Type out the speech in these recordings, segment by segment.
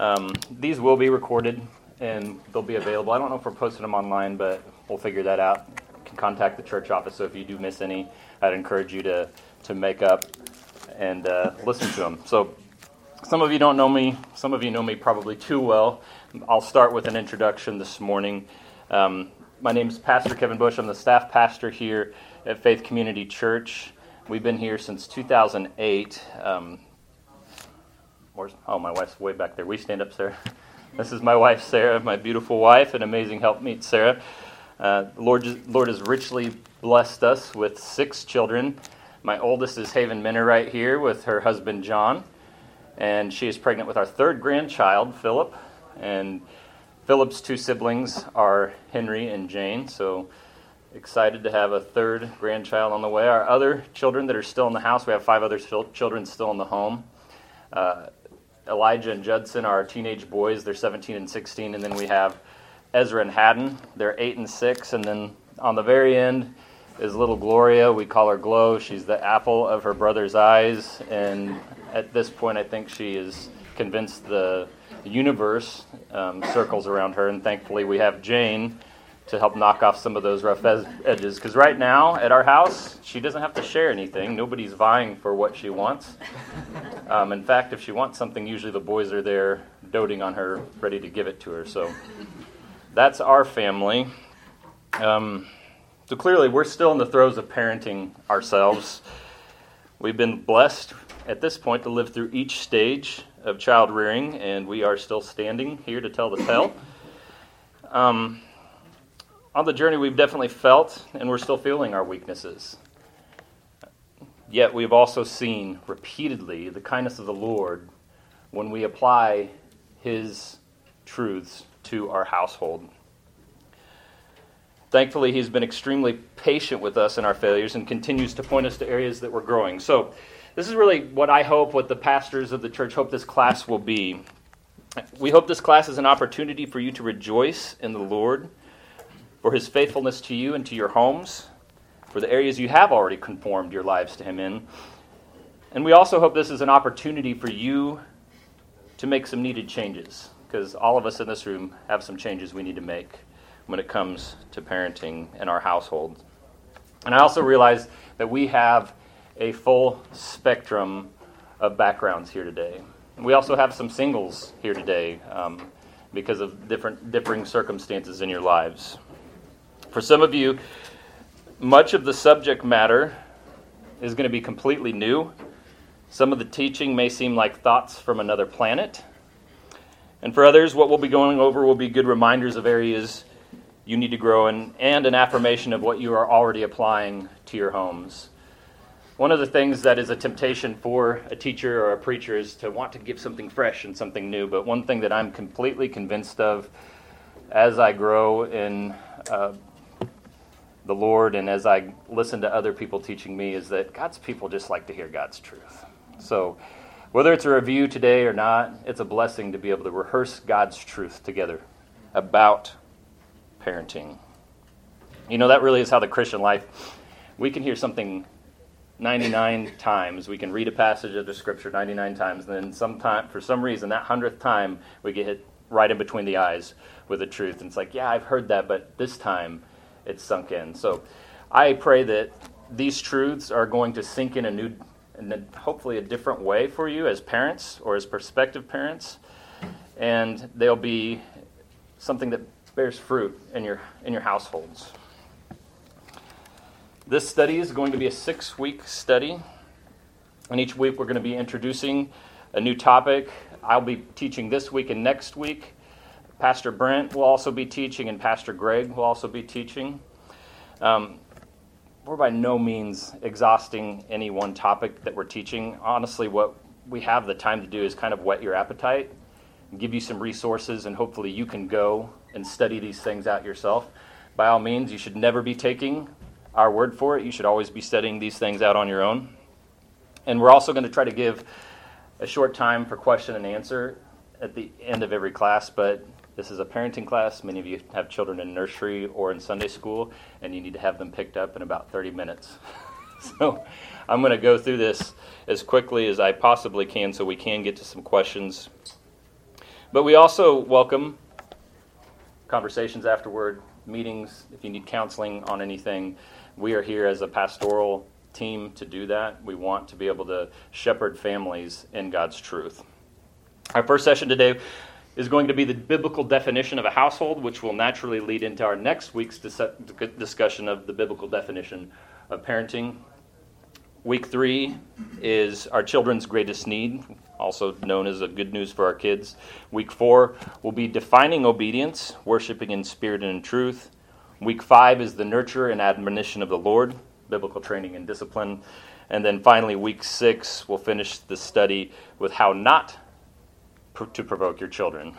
These will be recorded and they'll be available. I don't know if we're posting them online, but we'll figure that out. You can contact the church office, so if you do miss any, I'd encourage you to make up and listen to them. So some of you don't know me. Some of you know me probably too well. I'll start with an introduction this morning. My name is Pastor Kevin Bush. I'm the staff pastor here at Faith Community Church. We've been here since 2008. My wife's way back there. Will you stand up, Sarah? This is my wife, Sarah, my beautiful wife, an amazing helpmeet, Sarah. The Lord has richly blessed us with 6 children. My oldest is Haven Minner right here with her husband, John. And she is pregnant with our 3rd grandchild, Philip. And Philip's 2 siblings are Henry and Jane. So excited to have a 3rd grandchild on the way. Our other children that are still in the house, we have 5 other children still in the home. Elijah and Judson are our teenage boys. They're 17 and 16. And then we have Ezra and Haddon. They're 8 and 6. And then on the very end is little Gloria. We call her Glow. She's the apple of her brother's eyes. And at this point, I think she is convinced the universe circles around her. And thankfully, we have Jane to help knock off some of those rough edges. Because right now, at our house, she doesn't have to share anything. Nobody's vying for what she wants. In fact, if she wants something, usually the boys are there doting on her, ready to give it to her. So that's our family. So clearly, we're still in the throes of parenting ourselves. We've been blessed at this point to live through each stage of child rearing, and we are still standing here to tell the tale. On the journey, we've definitely felt, and we're still feeling, our weaknesses. Yet we've also seen repeatedly the kindness of the Lord when we apply His truths to our household. Thankfully, He's been extremely patient with us in our failures and continues to point us to areas that we're growing. So this is really what the pastors of the church hope this class will be. We hope this class is an opportunity for you to rejoice in the Lord, for His faithfulness to you and to your homes, for the areas you have already conformed your lives to Him in. And we also hope this is an opportunity for you to make some needed changes, because all of us in this room have some changes we need to make when it comes to parenting in our household. And I also realize that we have a full spectrum of backgrounds here today. We also have some singles here today because of differing circumstances in your lives. For some of you, much of the subject matter is going to be completely new. Some of the teaching may seem like thoughts from another planet. And for others, what we'll be going over will be good reminders of areas you need to grow in and an affirmation of what you are already applying to your homes. One of the things that is a temptation for a teacher or a preacher is to want to give something fresh and something new. But one thing that I'm completely convinced of as I grow in the Lord and as I listen to other people teaching me is that God's people just like to hear God's truth. So whether it's a review today or not, it's a blessing to be able to rehearse God's truth together about parenting. You know, that really is how the Christian life, we can hear something 99 times. We can read a passage of the Scripture 99 times, and then for some reason, that 100th time, we get hit right in between the eyes with the truth. And it's like, yeah, I've heard that, but this time it's sunk in. So I pray that these truths are going to sink in and hopefully a different way for you as parents or as prospective parents, and they'll be something that bears fruit in your households. This study is going to be a 6-week study, and each week we're going to be introducing a new topic. I'll be teaching this week and next week. Pastor Brent will also be teaching, and Pastor Greg will also be teaching. We're by no means exhausting any one topic that we're teaching. Honestly, what we have the time to do is kind of whet your appetite, and give you some resources, and hopefully you can go and study these things out yourself. By all means, you should never be taking our word for it. You should always be studying these things out on your own. And we're also going to try to give a short time for question and answer at the end of every class, but this is a parenting class. Many of you have children in nursery or in Sunday school, and you need to have them picked up in about 30 minutes. So I'm going to go through this as quickly as I possibly can so we can get to some questions. But we also welcome conversations afterward, meetings, if you need counseling on anything. We are here as a pastoral team to do that. We want to be able to shepherd families in God's truth. Our first session today is going to be the biblical definition of a household, which will naturally lead into our next week's discussion of the biblical definition of parenting. Week 3 is our children's greatest need, also known as a good news for our kids. Week 4 will be defining obedience, worshiping in spirit and in truth. Week 5 is the nurture and admonition of the Lord, biblical training and discipline. And then finally, week 6, we'll finish the study with how not to provoke your children.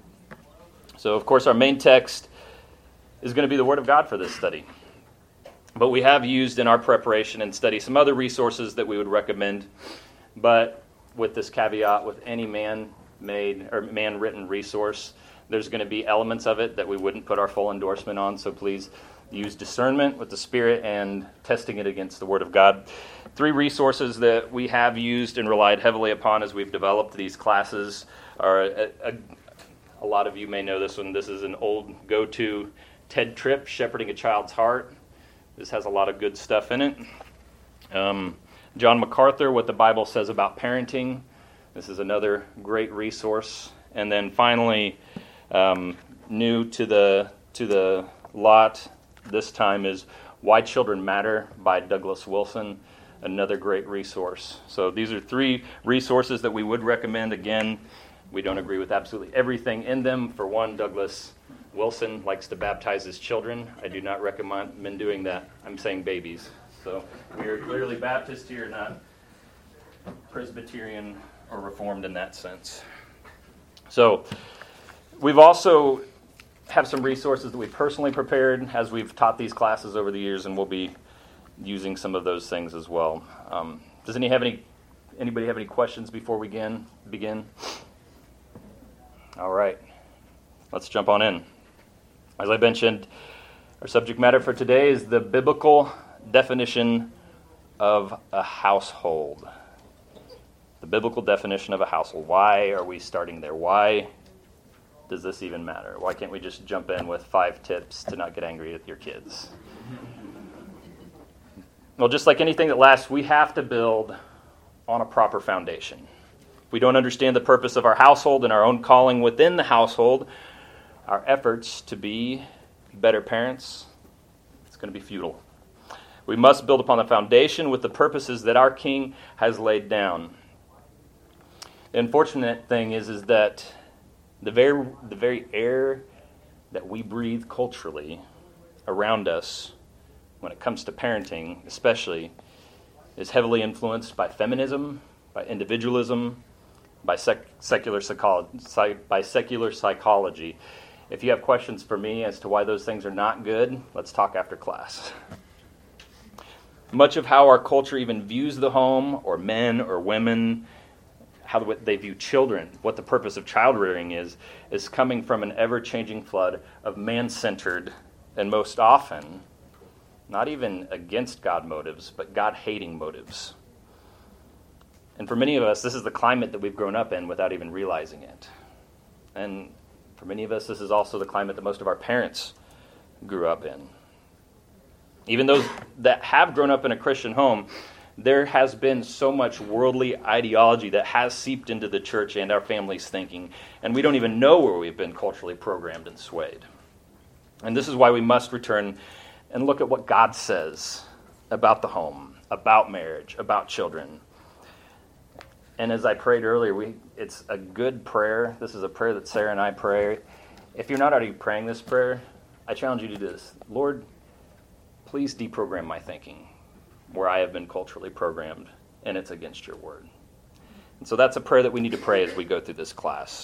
So, of course, our main text is going to be the Word of God for this study. But we have used in our preparation and study some other resources that we would recommend. But with this caveat, with any man-made or man-written resource, there's going to be elements of it that we wouldn't put our full endorsement on. So please use discernment with the Spirit and testing it against the Word of God. 3 resources that we have used and relied heavily upon as we've developed these classes are, a lot of you may know this one. This is an old go-to TED Tripp, Shepherding a Child's Heart. This has a lot of good stuff in it. John MacArthur, What the Bible Says About Parenting. This is another great resource. And then finally, new to the lot this time is Why Children Matter by Douglas Wilson, another great resource. So these are 3 resources that we would recommend. Again, we don't agree with absolutely everything in them. For one, Douglas Wilson likes to baptize his children. I do not recommend doing that. I'm saying babies. So we are clearly Baptist here, not Presbyterian or Reformed in that sense. So we've also have some resources that we personally prepared as we've taught these classes over the years, and we'll be using some of those things as well. Does anybody have any questions before we begin? All right, let's jump on in. As I mentioned, our subject matter for today is the biblical definition of a household. The biblical definition of a household. Why are we starting there? Why does this even matter? Why can't we just jump in with 5 tips to not get angry at your kids? Well, just like anything that lasts, we have to build on a proper foundation. If we don't understand the purpose of our household and our own calling within the household, our efforts to be better parents, it's going to be futile. We must build upon the foundation with the purposes that our King has laid down. The unfortunate thing is that the very air that we breathe culturally around us, when it comes to parenting especially, is heavily influenced by feminism, by individualism, by secular psychology. If you have questions for me as to why those things are not good, let's talk after class. Much of how our culture even views the home, or men or women, how they view children, what the purpose of child rearing is coming from an ever-changing flood of man-centered, and most often, not even against God motives, but God-hating motives. And for many of us, this is the climate that we've grown up in without even realizing it. And for many of us, this is also the climate that most of our parents grew up in. Even those that have grown up in a Christian home, there has been so much worldly ideology that has seeped into the church and our family's thinking, and we don't even know where we've been culturally programmed and swayed. And this is why we must return and look at what God says about the home, about marriage, about children. And as I prayed earlier, it's a good prayer. This is a prayer that Sarah and I pray. If you're not already praying this prayer, I challenge you to do this. Lord, please deprogram my thinking where I have been culturally programmed and it's against your word. And so that's a prayer that we need to pray as we go through this class.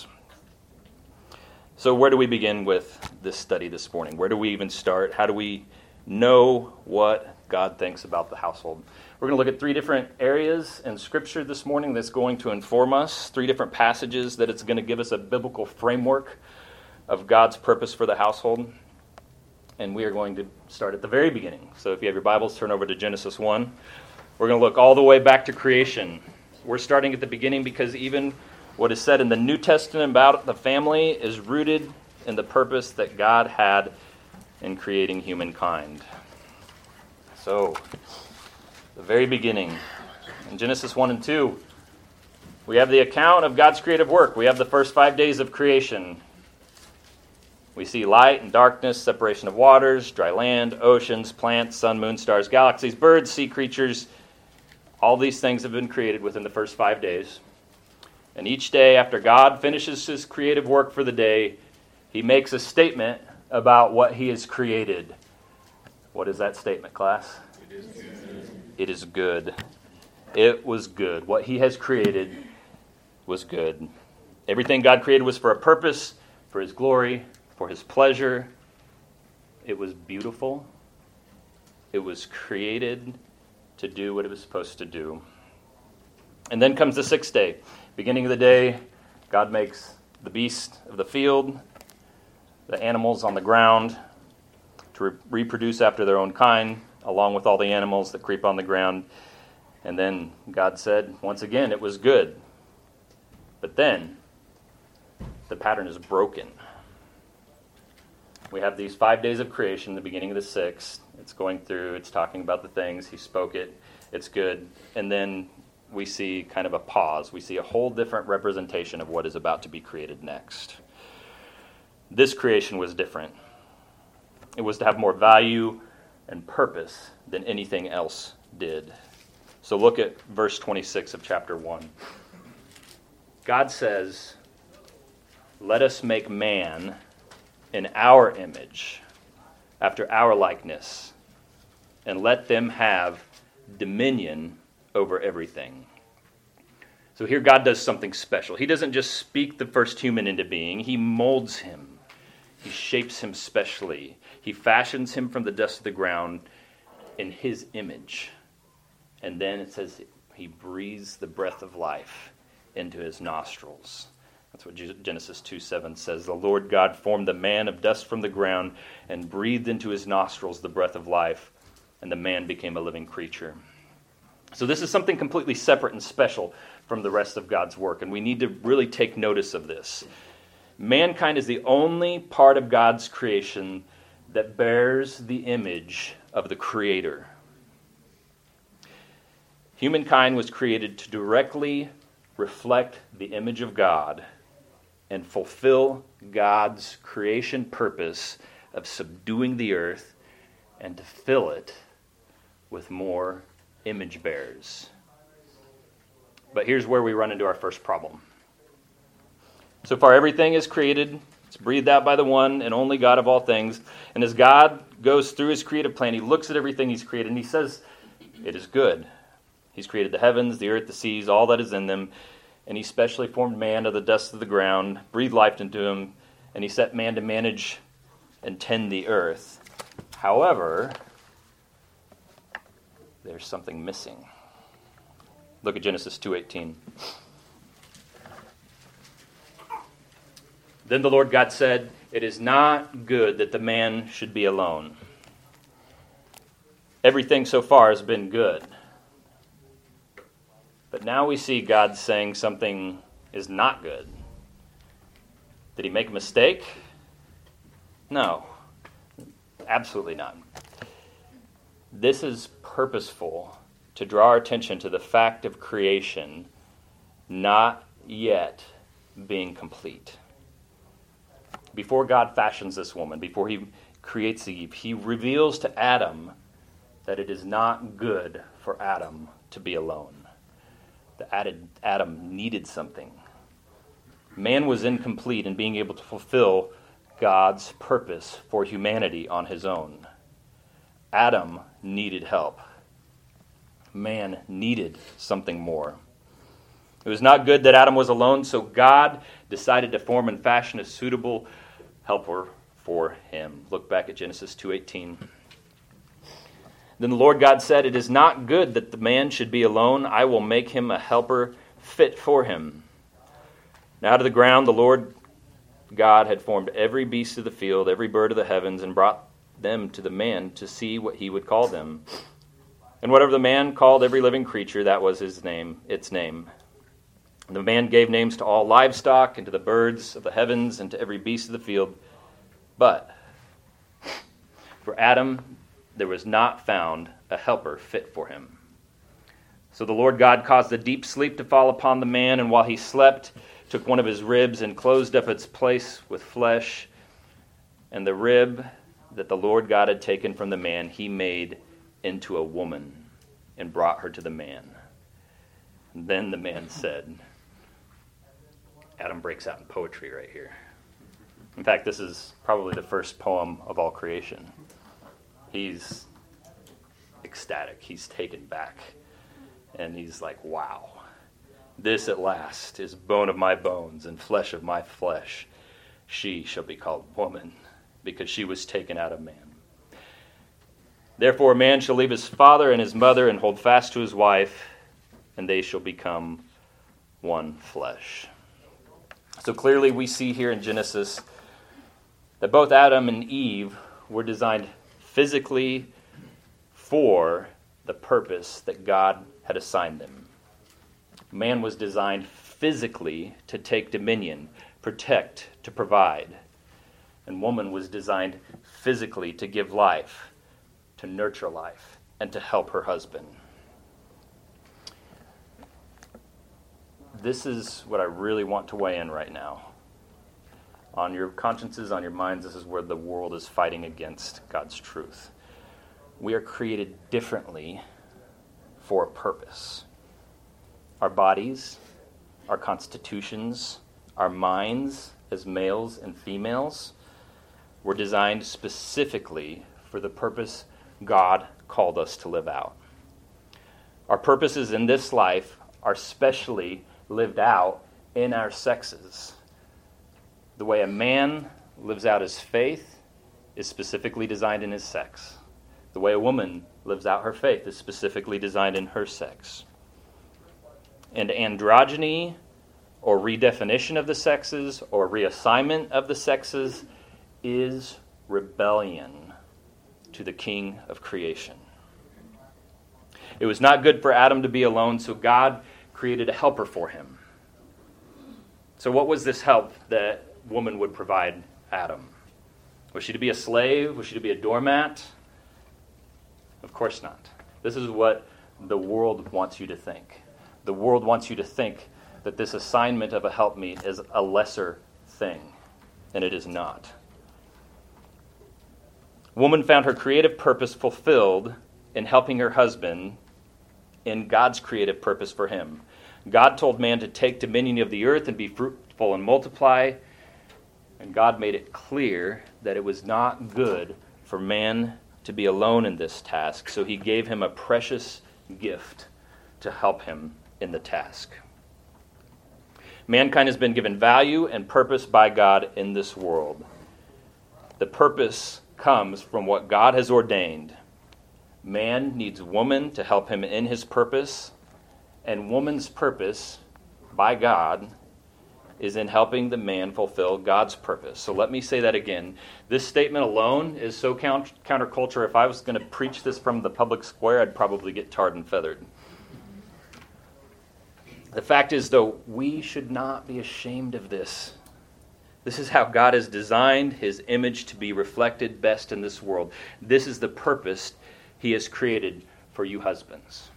So where do we begin with this study this morning? Where do we even start? How do we know what God thinks about the household? We're going to look at 3 different areas in Scripture this morning that's going to inform us, 3 different passages that it's going to give us a biblical framework of God's purpose for the household. And we are going to start at the very beginning. So if you have your Bibles, turn over to Genesis 1. We're going to look all the way back to creation. We're starting at the beginning because even What is said in the New Testament about the family is rooted in the purpose that God had in creating humankind. So, the very beginning, in Genesis 1 and 2, we have the account of God's creative work. We have the first 5 days of creation. We see light and darkness, separation of waters, dry land, oceans, plants, sun, moon, stars, galaxies, birds, sea creatures. All these things have been created within the first 5 days. And each day after God finishes his creative work for the day, he makes a statement about what he has created. What is that statement, class? It is good. It is good. It was good. What he has created was good. Everything God created was for a purpose, for his glory, for his pleasure. It was beautiful. It was created to do what it was supposed to do. And then comes the sixth day. Beginning of the day, God makes the beast of the field, the animals on the ground, to reproduce after their own kind, along with all the animals that creep on the ground. And then God said, once again, it was good. But then, the pattern is broken. We have these 5 days of creation, the beginning of the sixth. It's going through, it's talking about the things. He spoke it. It's good. And then we see kind of a pause. We see a whole different representation of what is about to be created next. This creation was different. It was to have more value and purpose than anything else did. So look at verse 26 of chapter 1. God says, "Let us make man in our image, after our likeness, and let them have dominion over everything." So here God does something special. He doesn't just speak the first human into being. He molds him. He shapes him specially. He fashions him from the dust of the ground in his image. And then it says he breathes the breath of life into his nostrils. That's what Genesis 2:7 says. The Lord God formed the man of dust from the ground and breathed into his nostrils the breath of life, and the man became a living creature. So this is something completely separate and special from the rest of God's work, and we need to really take notice of this. Mankind is the only part of God's creation that bears the image of the Creator. Humankind was created to directly reflect the image of God and fulfill God's creation purpose of subduing the earth and to fill it with more image bearers. But here's where we run into our first problem. So far, everything is created. It's breathed out by the one and only God of all things. And as God goes through his creative plan, he looks at everything he's created and he says, it is good. He's created the heavens, the earth, the seas, all that is in them. And he specially formed man of the dust of the ground, breathed life into him, and he set man to manage and tend the earth. However, there's something missing. Look at Genesis 2:18. Then the Lord God said, "It is not good that the man should be alone." Everything so far has been good. But now we see God saying something is not good. Did he make a mistake? No, absolutely not. This is purposeful to draw our attention to the fact of creation not yet being complete. Before God fashions this woman, before he creates Eve, he reveals to Adam that it is not good for Adam to be alone. That Adam needed something. Man was incomplete in being able to fulfill God's purpose for humanity on his own. Adam needed help. Man needed something more. It was not good that Adam was alone, so God decided to form and fashion a suitable helper for him. Look back at Genesis 2:18. Then the Lord God said, "It is not good that the man should be alone. I will make him a helper fit for him." Now out of the ground the Lord God had formed every beast of the field, every bird of the heavens, and brought them to the man to see what he would call them. And whatever the man called every living creature, that was its name. The man gave names to all livestock, and to the birds of the heavens, and to every beast of the field. But for Adam there was not found a helper fit for him. So the Lord God caused a deep sleep to fall upon the man, and while he slept, took one of his ribs and closed up its place with flesh. And the rib that the Lord God had taken from the man, he made into a woman and brought her to the man. And then the man said, Adam breaks out in poetry right here. In fact, this is probably the first poem of all creation. He's ecstatic. He's taken back. And he's like, wow, this at last is bone of my bones and flesh of my flesh. She shall be called woman, because she was taken out of man. Therefore a man shall leave his father and his mother and hold fast to his wife, and they shall become one flesh. So clearly we see here in Genesis that both Adam and Eve were designed physically for the purpose that God had assigned them. Man was designed physically to take dominion, protect, to provide. And woman was designed physically to give life, to nurture life, and to help her husband. This is what I really want to weigh in right now. On your consciences, on your minds, this is where the world is fighting against God's truth. We are created differently for a purpose. Our bodies, our constitutions, our minds as males and females were designed specifically for the purpose God called us to live out. Our purposes in this life are specially lived out in our sexes. The way a man lives out his faith is specifically designed in his sex. The way a woman lives out her faith is specifically designed in her sex. And androgyny, or redefinition of the sexes, or reassignment of the sexes, is rebellion to the King of creation. It was not good for Adam to be alone, so God created a helper for him. So what was this help that woman would provide Adam? Was she to be a slave? Was she to be a doormat? Of course not. This is what the world wants you to think. The world wants you to think that this assignment of a helpmeet is a lesser thing, and it is not. Woman found her creative purpose fulfilled in helping her husband in God's creative purpose for him. God told man to take dominion of the earth and be fruitful and multiply, and God made it clear that it was not good for man to be alone in this task, so he gave him a precious gift to help him in the task. Mankind has been given value and purpose by God in this world. The purpose comes from what God has ordained. Man needs woman to help him in his purpose, and woman's purpose by God is in helping the man fulfill God's purpose. So let me say that again. This statement alone is so counterculture. If I was going to preach this from the public square, I'd probably get tarred and feathered. The fact is, though, we should not be ashamed of this. This is how God has designed his image to be reflected best in this world. This is the purpose he has created for you husbands.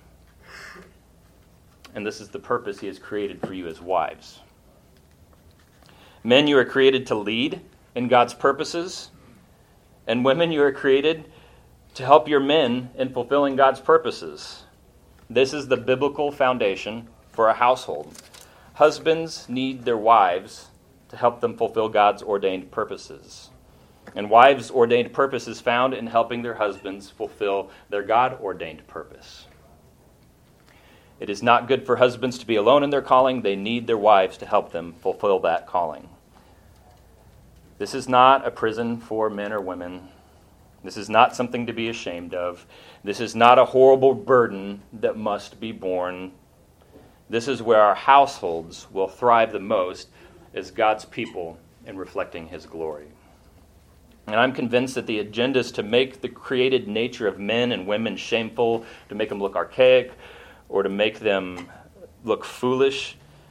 And this is the purpose he has created for you as wives. Men, you are created to lead in God's purposes. And women, you are created to help your men in fulfilling God's purposes. This is the biblical foundation for a household. Husbands need their wives to help them fulfill God's ordained purposes. And wives' ordained purpose is found in helping their husbands fulfill their God-ordained purpose. It is not good for husbands to be alone in their calling. They need their wives to help them fulfill that calling. This is not a prison for men or women. This is not something to be ashamed of. This is not a horrible burden that must be borne. This is where our households will thrive the most as God's people in reflecting his glory. And I'm convinced that the agenda is to make the created nature of men and women shameful, to make them look archaic, or to make them look foolish,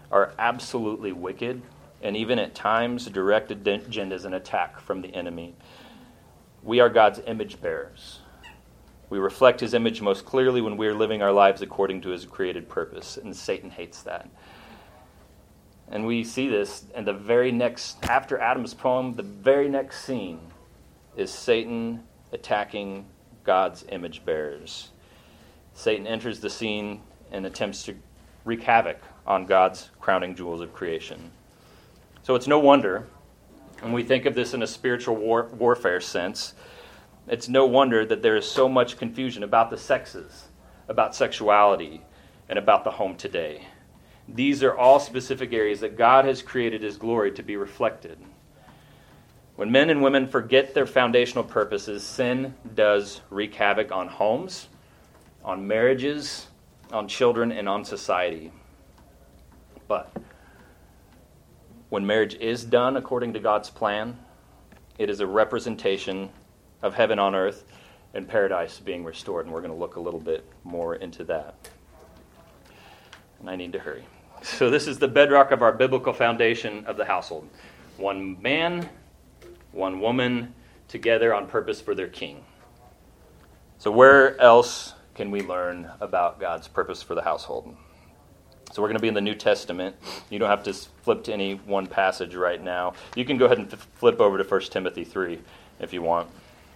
are absolutely wicked, and even at times direct agendas and attack from the enemy. We are God's image bearers. We reflect his image most clearly when we are living our lives according to his created purpose, and Satan hates that. And we see this in the very next, after Adam's poem, the very next scene is Satan attacking God's image bearers. Satan enters the scene and attempts to wreak havoc on God's crowning jewels of creation. So it's no wonder, when we think of this in a spiritual warfare sense, it's no wonder that there is so much confusion about the sexes, about sexuality, and about the home today. These are all specific areas that God has created his glory to be reflected. When men and women forget their foundational purposes, sin does wreak havoc on homes, on marriages, on children, and on society. But when marriage is done according to God's plan, it is a representation of heaven on earth and paradise being restored. And we're going to look a little bit more into that. And I need to hurry. So this is the bedrock of our biblical foundation of the household. One man, one woman, together on purpose for their king. So where else can we learn about God's purpose for the household? So we're going to be in the New Testament. You don't have to flip to any one passage right now. You can go ahead and flip over to 1 Timothy 3 if you want.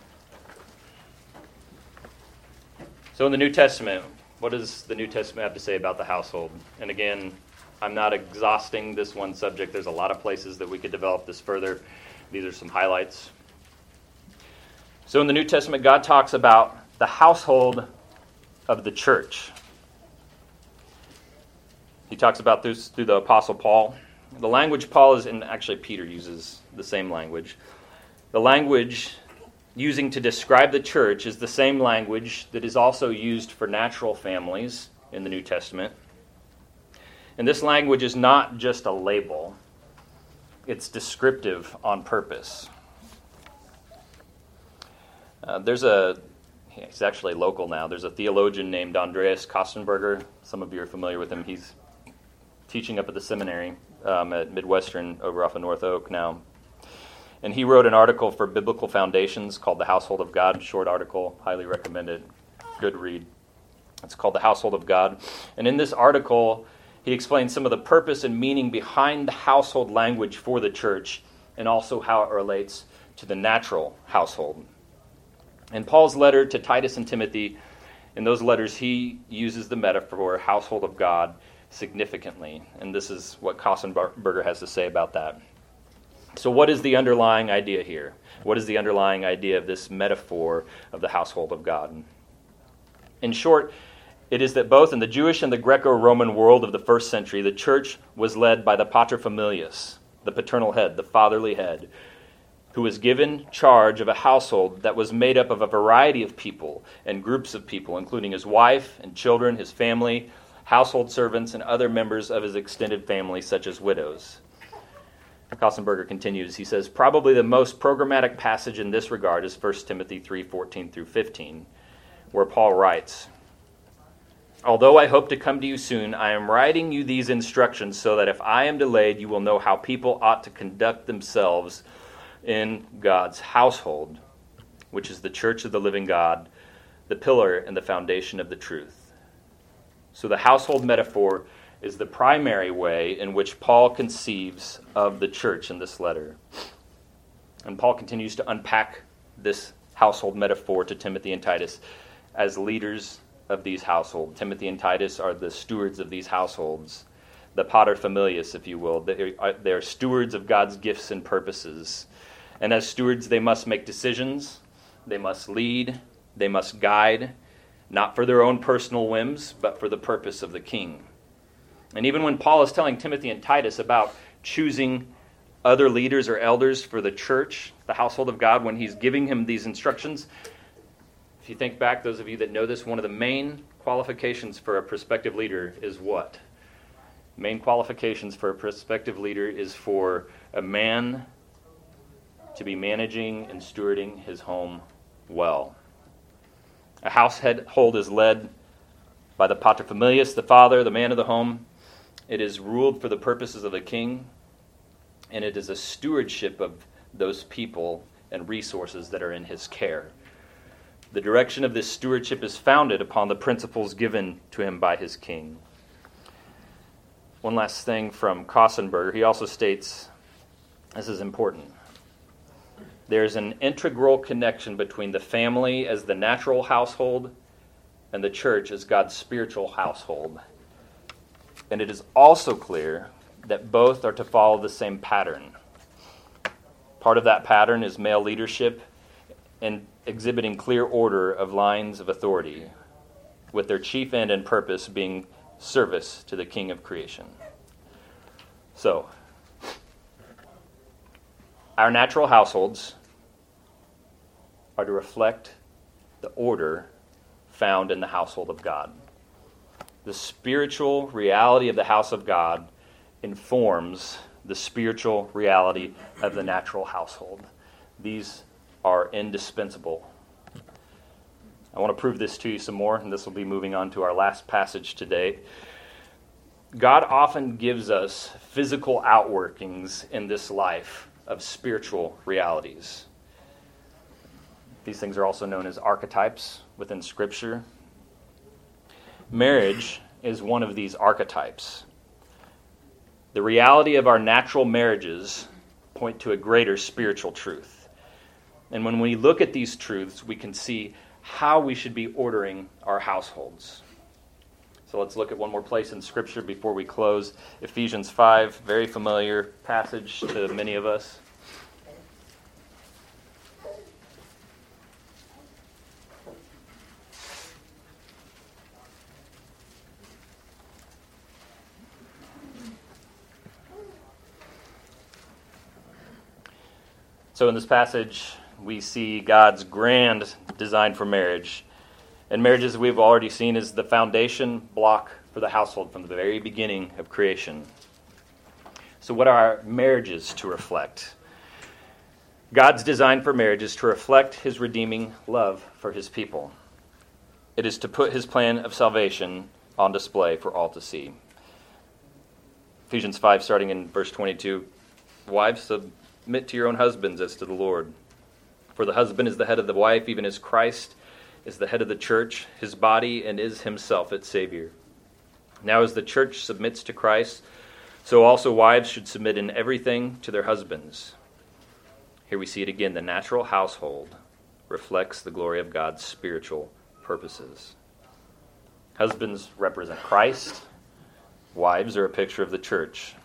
So in the New Testament, what does the New Testament have to say about the household? And again, I'm not exhausting this one subject. There's a lot of places that we could develop this further. These are some highlights. So in the New Testament, God talks about the household of the church. He talks about this through the Apostle Paul. The language Paul is, and actually Peter uses the same language. The language using to describe the church is the same language that is also used for natural families in the New Testament. And this language is not just a label. It's descriptive on purpose. He's actually local now. There's a theologian named Andreas Kostenberger. Some of you are familiar with him. He's teaching up at the seminary at Midwestern over off of North Oak now. And he wrote an article for Biblical Foundations called The Household of God. Short article, highly recommended. Good read. It's called The Household of God. And in this article, he explains some of the purpose and meaning behind the household language for the church, and also how it relates to the natural household. In Paul's letter to Titus and Timothy, in those letters, he uses the metaphor household of God significantly. And this is what Kostenberger has to say about that. So what is the underlying idea here? What is the underlying idea of this metaphor of the household of God? In short, it is that both in the Jewish and the Greco-Roman world of the first century, the church was led by the paterfamilias, the paternal head, the fatherly head, who was given charge of a household that was made up of a variety of people and groups of people, including his wife and children, his family, household servants, and other members of his extended family, such as widows. Kostenberger continues, he says, probably the most programmatic passage in this regard is 1 Timothy 3:14 through 15, where Paul writes, although I hope to come to you soon, I am writing you these instructions so that if I am delayed, you will know how people ought to conduct themselves in God's household, which is the church of the living God, the pillar and the foundation of the truth. So the household metaphor is the primary way in which Paul conceives of the church in this letter. And Paul continues to unpack this household metaphor to Timothy and Titus as leaders of these households. Timothy and Titus are the stewards of these households, the paterfamilias, if you will. They're stewards of God's gifts and purposes. And as stewards, they must make decisions, they must lead, they must guide, not for their own personal whims, but for the purpose of the king. And even when Paul is telling Timothy and Titus about choosing other leaders or elders for the church, the household of God, when he's giving him these instructions, if you think back, those of you that know this, one of the main qualifications for a prospective leader is what? Main qualifications for a prospective leader is for a man to be managing and stewarding his home well. A household is led by the paterfamilias, the father, the man of the home, It is ruled for the purposes of the king, and it is a stewardship of those people and resources that are in his care. The direction of this stewardship is founded upon the principles given to him by his king. One last thing from Kossenberger. He also states, this is important, there's an integral connection between the family as the natural household and the church as God's spiritual household. And it is also clear that both are to follow the same pattern. Part of that pattern is male leadership and exhibiting clear order of lines of authority, with their chief end and purpose being service to the King of creation. So, our natural households are to reflect the order found in the household of God. The spiritual reality of the house of God informs the spiritual reality of the natural household. These are indispensable. I want to prove this to you some more, and this will be moving on to our last passage today. God often gives us physical outworkings in this life of spiritual realities. These things are also known as archetypes within Scripture. Marriage is one of these archetypes. The reality of our natural marriages point to a greater spiritual truth. And when we look at these truths, we can see how we should be ordering our households. So let's look at one more place in Scripture before we close. Ephesians 5, very familiar passage to many of us. So in this passage, we see God's grand design for marriage. And marriage, as we've already seen, is the foundation block for the household from the very beginning of creation. So what are our marriages to reflect? God's design for marriage is to reflect his redeeming love for his people. It is to put his plan of salvation on display for all to see. Ephesians 5, starting in verse 22, wives, submit to your own husbands as to the Lord. For the husband is the head of the wife, even as Christ is the head of the church, his body, and is himself its Savior. Now as the church submits to Christ, so also wives should submit in everything to their husbands. Here we see it again. The natural household reflects the glory of God's spiritual purposes. Husbands represent Christ. Wives are a picture of the church.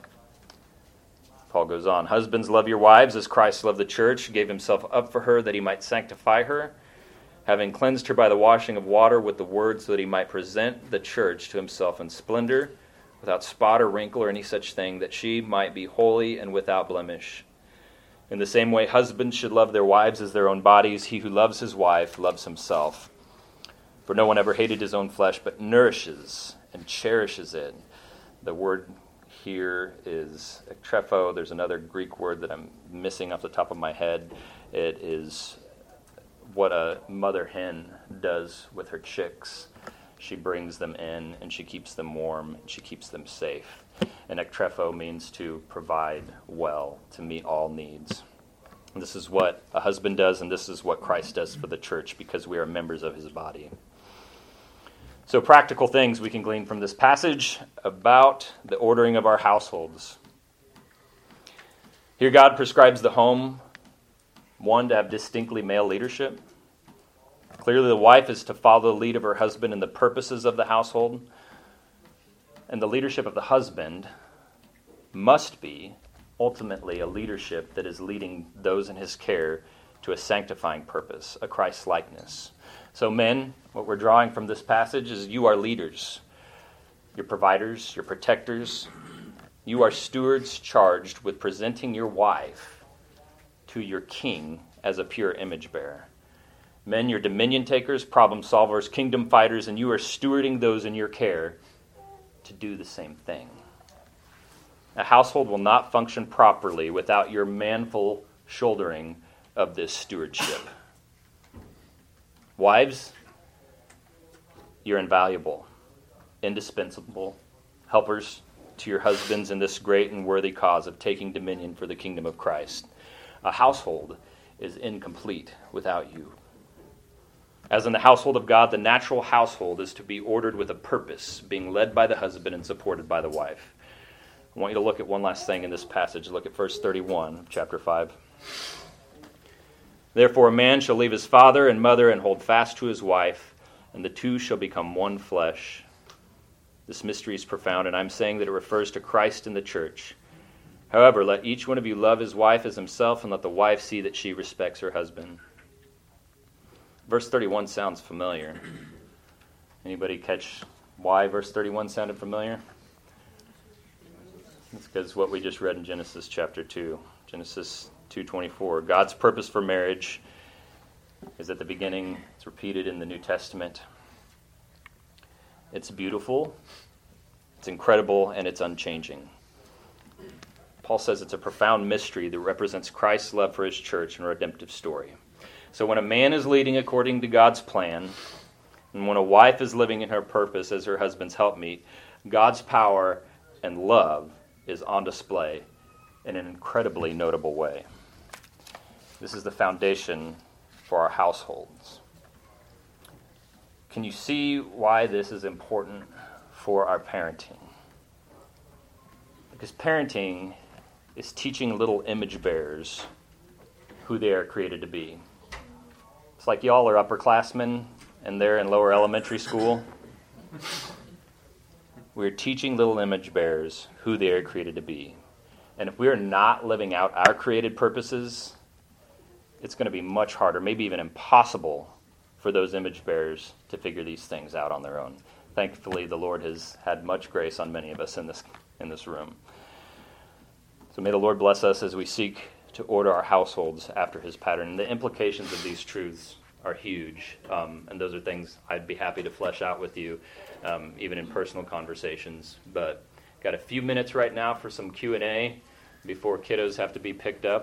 Paul goes on, husbands, love your wives as Christ loved the church, gave himself up for her that he might sanctify her, having cleansed her by the washing of water with the word, so that he might present the church to himself in splendor, without spot or wrinkle or any such thing, that she might be holy and without blemish. In the same way, husbands should love their wives as their own bodies. He who loves his wife loves himself. For no one ever hated his own flesh, but nourishes and cherishes it. The word here is ektrepho. There's another Greek word that I'm missing off the top of my head. It is what a mother hen does with her chicks. She brings them in and she keeps them warm and she keeps them safe. And ektrepho means to provide well, to meet all needs. And this is what a husband does, and this is what Christ does for the church, because we are members of his body. So practical things we can glean from this passage about the ordering of our households. Here God prescribes the home, one, to have distinctly male leadership. Clearly the wife is to follow the lead of her husband in the purposes of the household. And the leadership of the husband must be ultimately a leadership that is leading those in his care to a sanctifying purpose, a Christ-likeness. So men, what we're drawing from this passage is you are leaders. You're providers, you're protectors. You are stewards charged with presenting your wife to your king as a pure image bearer. Men, you're dominion takers, problem solvers, kingdom fighters, and you are stewarding those in your care to do the same thing. A household will not function properly without your manful shouldering of this stewardship. Wives, you're invaluable, indispensable helpers to your husbands in this great and worthy cause of taking dominion for the kingdom of Christ. A household is incomplete without you. As in the household of God, the natural household is to be ordered with a purpose, being led by the husband and supported by the wife. I want you to look at one last thing in this passage. Look at verse 31 of chapter 5. Therefore a man shall leave his father and mother and hold fast to his wife, and the two shall become one flesh. This mystery is profound, and I'm saying that it refers to Christ and the church. However, let each one of you love his wife as himself, and let the wife see that she respects her husband. Verse 31 sounds familiar. Anybody catch why verse 31 sounded familiar? It's because what we just read in Genesis chapter 2. Genesis 2:24. God's purpose for marriage is at the beginning. It's repeated in the New Testament. It's beautiful, it's incredible, and it's unchanging. Paul says it's a profound mystery that represents Christ's love for his church and a redemptive story. So when a man is leading according to God's plan, and when a wife is living in her purpose as her husband's helpmeet, God's power and love is on display in an incredibly notable way. This is the foundation for our households. Can you see why this is important for our parenting? Because parenting is teaching little image bearers who they are created to be. It's like y'all are upperclassmen and they're in lower elementary school. We're teaching little image bearers who they are created to be. And if we are not living out our created purposes, it's going to be much harder, maybe even impossible, for those image bearers to figure these things out on their own. Thankfully, the Lord has had much grace on many of us in this room. So may the Lord bless us as we seek to order our households after his pattern. And the implications of these truths are huge, and those are things I'd be happy to flesh out with you, even in personal conversations. But got a few minutes right now for some Q&A before kiddos have to be picked up.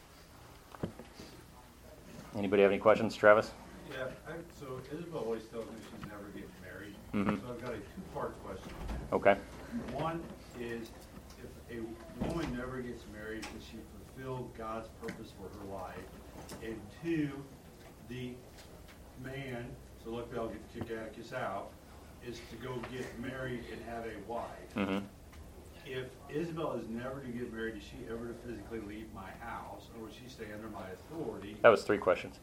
Anybody have any questions? Travis? Yeah, so Isabel always tells me she's never getting married. Mm-hmm. So I've got a two-part question. Okay. One is, if a woman never gets married, does she fulfill God's purpose for her life? And two, the man, so look, they'll kick us out, is to go get married and have a wife. Mm-hmm. If Isabel is never to get married, is she ever to physically leave my house, or would she stay under my authority? That was 3 questions.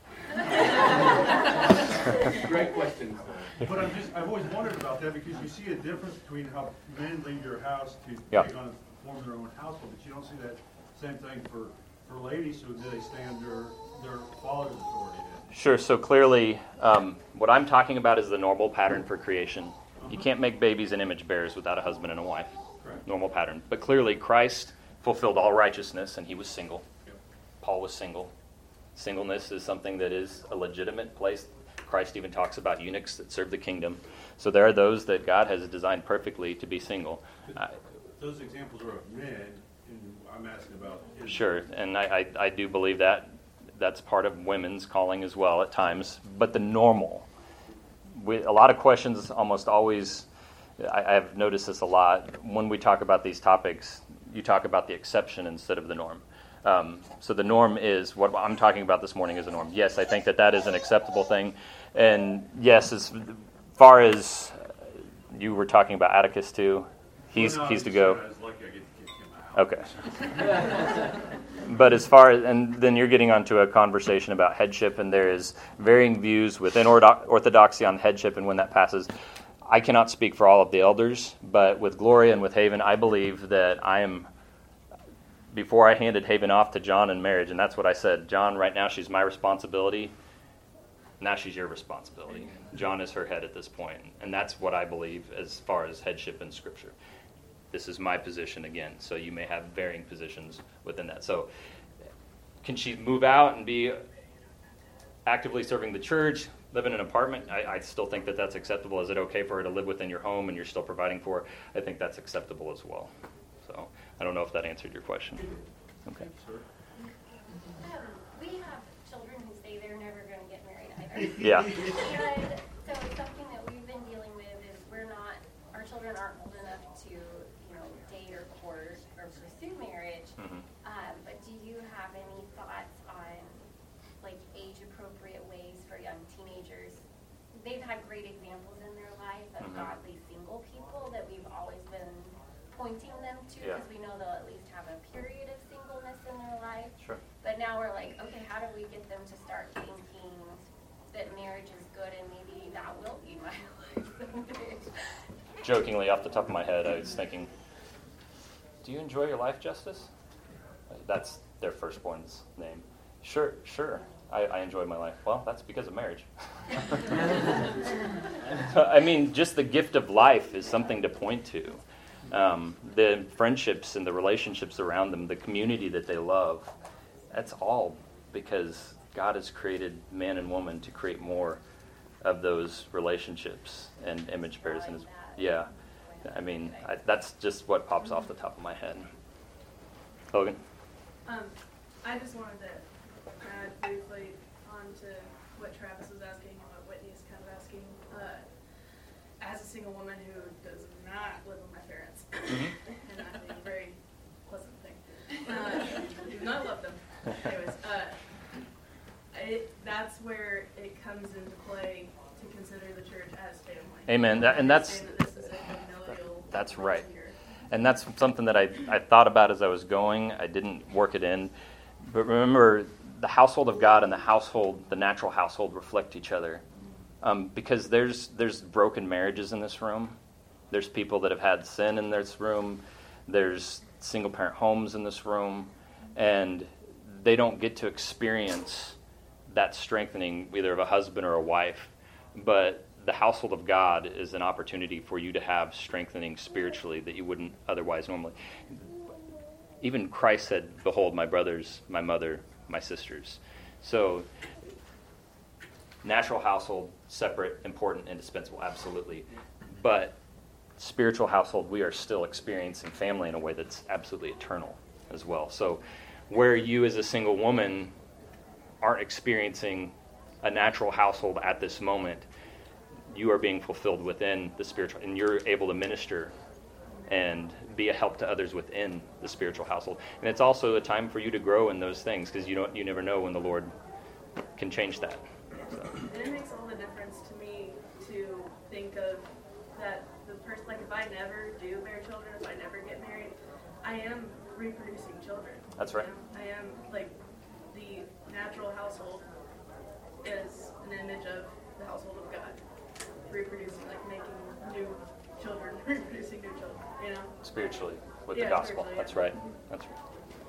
Great question. But I've always wondered about that, because you see a difference between how men leave your house to take on and form their own household, but you don't see that same thing for ladies. So do they stay under their father's authority then? Sure. So clearly, what I'm talking about is the normal pattern for creation. You can't make babies and image bearers without a husband and a wife. Correct. Normal pattern. But clearly, Christ fulfilled all righteousness, and he was single. Yep. Paul was single. Singleness is something that is a legitimate place. Christ even talks about eunuchs that serve the kingdom. So there are those that God has designed perfectly to be single. Those examples are of men, and I'm asking about Isabel. Sure, and I do believe that that's part of women's calling as well at times. But the normal, a lot of questions almost always, I've noticed this a lot. When we talk about these topics, you talk about the exception instead of the norm. So the norm is, what I'm talking about this morning is a norm. Yes, I think that is an acceptable thing. And yes, as far as you were talking about Atticus too, he's to go. I was lucky I get to kick him out. Okay. But as far as, and then you're getting onto a conversation about headship, and there is varying views within Orthodoxy on headship and when that passes. I cannot speak for all of the elders, but with Gloria and with Haven, I believe that before I handed Haven off to John in marriage, and that's what I said, John, right now she's my responsibility, now she's your responsibility. John is her head at this point, and that's what I believe as far as headship in Scripture. This is my position again, so you may have varying positions within that. So can she move out and be actively serving the church, live in an apartment? I still think that that's acceptable. Is it okay for her to live within your home and you're still providing for her? I think that's acceptable as well. So I don't know if that answered your question. Okay. We have children who say they're never going to get married either. Yeah. And so something that we've been dealing with is our children aren't old enough to, date they've had great examples in their life of godly single people that we've always been pointing them to, because we know they'll at least have a period of singleness in their life. Sure. But now we're like, okay, how do we get them to start thinking that marriage is good and maybe that will be my life someday? Jokingly, off the top of my head, I was thinking, do you enjoy your life, Justice? That's their firstborn's name. Sure. I enjoy my life. Well, that's because of marriage. I mean, just the gift of life is something to point to. The friendships and the relationships around them, the community that they love, that's all because God has created man and woman to create more of those relationships and image bearers. Yeah. I mean, that's just what pops off the top of my head. Logan? I just wanted to add briefly on to what Travis was asking and what Whitney's kind of asking. As a single woman who does not live with my parents, and that being a very pleasant thing, do not love them. Anyways, that's where it comes into play to consider the church as family. Amen. This is a familial. That's right. And that's something that I thought about as I was going. I didn't work it in. But remember, the household of God and the natural household reflect each other. Because there's broken marriages in this room. There's people that have had sin in this room. There's single-parent homes in this room. And they don't get to experience that strengthening either of a husband or a wife. But the household of God is an opportunity for you to have strengthening spiritually that you wouldn't otherwise normally. Even Christ said, "Behold, my brothers, my mother, my sisters." So, natural household, separate, important, indispensable, absolutely. But spiritual household, we are still experiencing family in a way that's absolutely eternal as well. So, where you as a single woman aren't experiencing a natural household at this moment, you are being fulfilled within the spiritual, and you're able to minister and be a help to others within the spiritual household. And it's also a time for you to grow in those things, because you never know when the Lord can change that. So. And it makes all the difference to me to think of that the person, like if I never do bear children, if I never get married, I am reproducing children. That's right. I am like the natural household is an image of the household of God. Reproducing, like making new children, reproducing new children, you know? Spiritually, with the gospel. That's Yeah. right. That's right.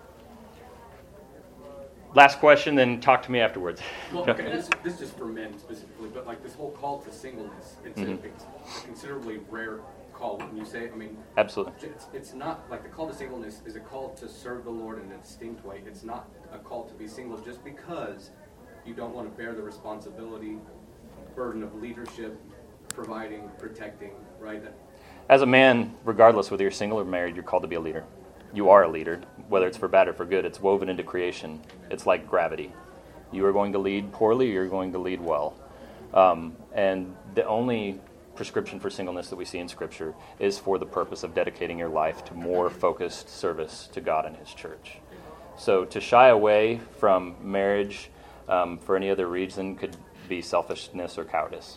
Last question, then talk to me afterwards. Well, okay, this is for men specifically, but like this whole call to singleness, it's a considerably rare call, wouldn't you say? I mean, absolutely. It's not like the call to singleness is a call to serve the Lord in a distinct way. It's not a call to be single just because you don't want to bear the responsibility, burden of leadership, providing, protecting, right? As a man, regardless whether you're single or married, you're called to be a leader. You are a leader, whether it's for bad or for good. It's woven into creation. It's like gravity. You are going to lead poorly, or you're going to lead well. And the only prescription for singleness that we see in Scripture is for the purpose of dedicating your life to more focused service to God and His church. So to shy away from marriage for any other reason could be selfishness or cowardice.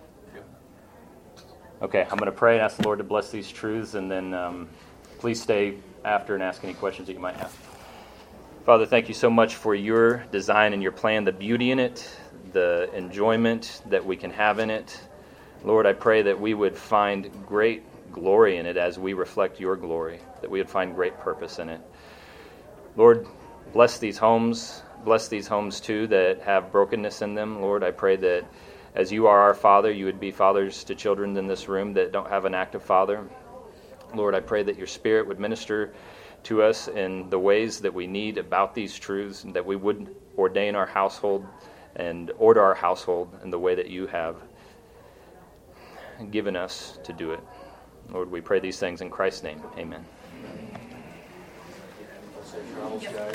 Okay, I'm going to pray and ask the Lord to bless these truths, and then please stay after and ask any questions that you might have. Father, thank you so much for your design and your plan, the beauty in it, the enjoyment that we can have in it. Lord, I pray that we would find great glory in it as we reflect your glory, that we would find great purpose in it. Lord, bless these homes too that have brokenness in them. Lord, I pray that as you are our Father, you would be fathers to children in this room that don't have an active father. Lord, I pray that your Spirit would minister to us in the ways that we need about these truths, and that we would ordain our household and order our household in the way that you have given us to do it. Lord, we pray these things in Christ's name. Amen.